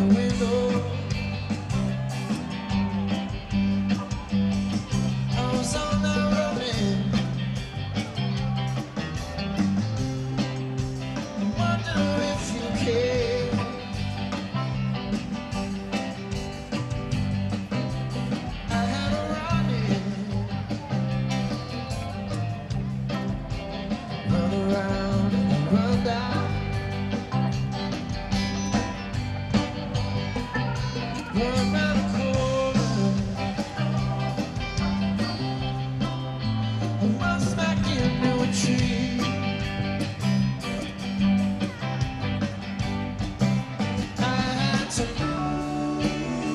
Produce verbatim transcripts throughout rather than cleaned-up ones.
window. I was on that running. I wonder if you care. I had a running, run around and run down, run around the corner, and run smack into a tree. I had to move,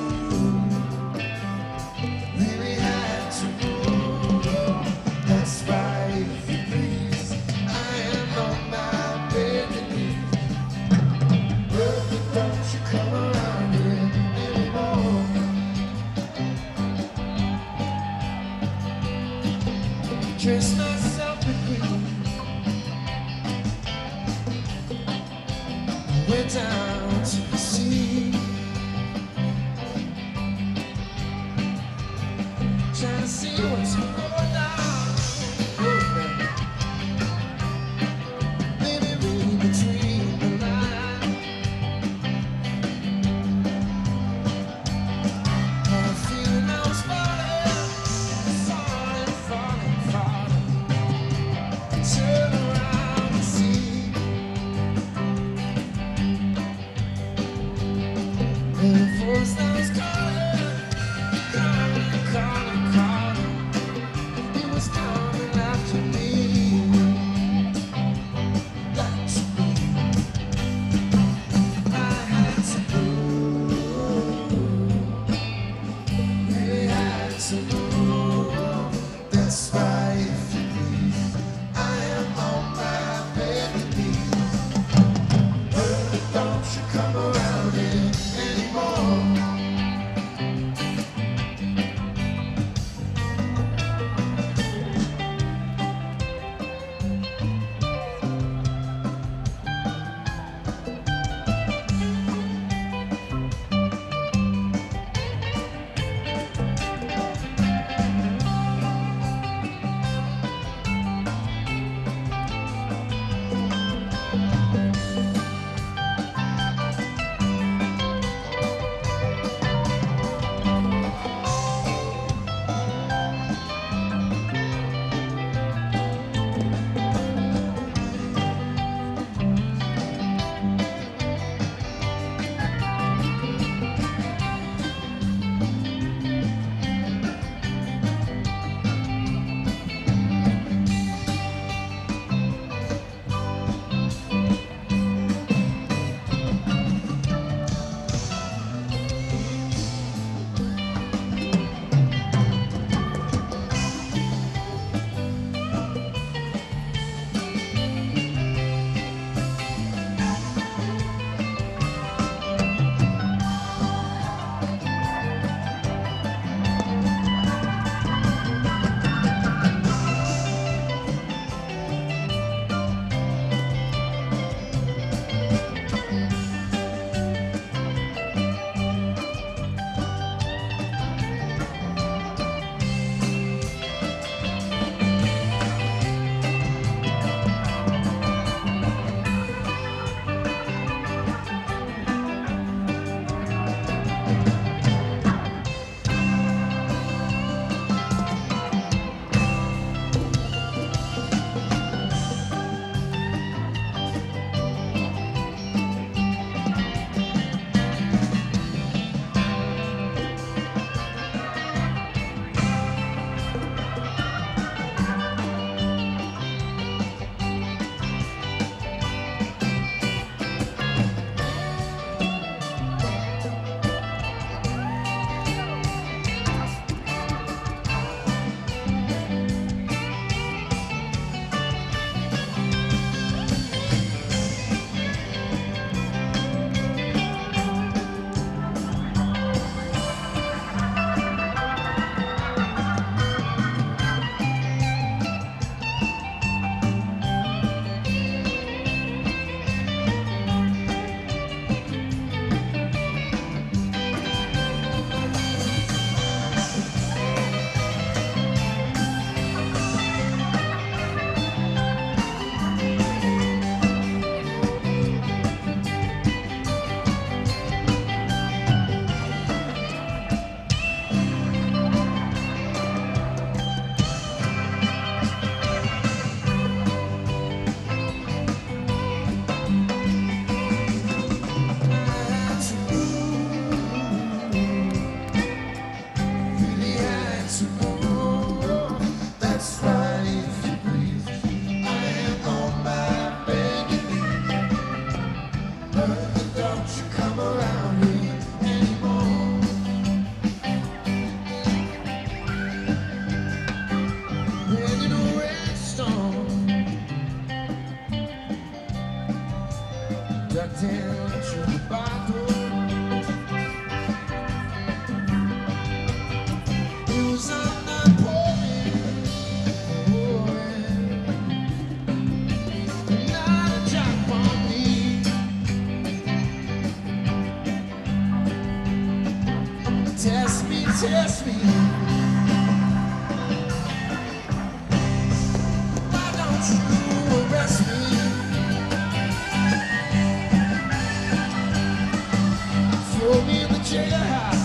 really had to move. That's right, if you please. I am on my bended knees. Well, don't you come around here anymore. Dress myself in green. I went down to the sea, trying to see what's going on. Maybe read between the lines. Had a feeling I was falling, falling, falling, falling. Turn around and see. And the voice that was calling, calling, calling, calling. It was coming after me. That's me. I had to move, really had to move. That's right, if you please. I am on my bended knees. Well, don't you come around here anymore. Don't you come around here anymore. When in a rainstorm, ducked into the bottle. It was on the pouring, pouring, not a drop on me. Test me, test me. Why don't you arrest me? Throw me in the jailhouse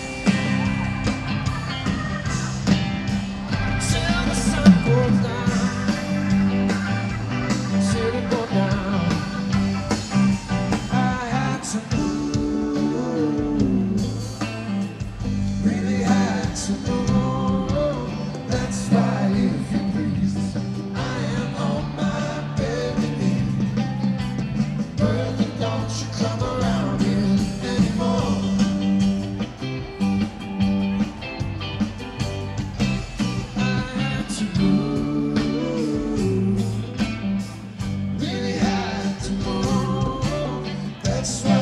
till the sun goes down, till it goes down. I had to move, really had to move. That's why, if you please, I am on my bended knee. Brother, don't you come around here anymore. I had to move, really had to move. That's why.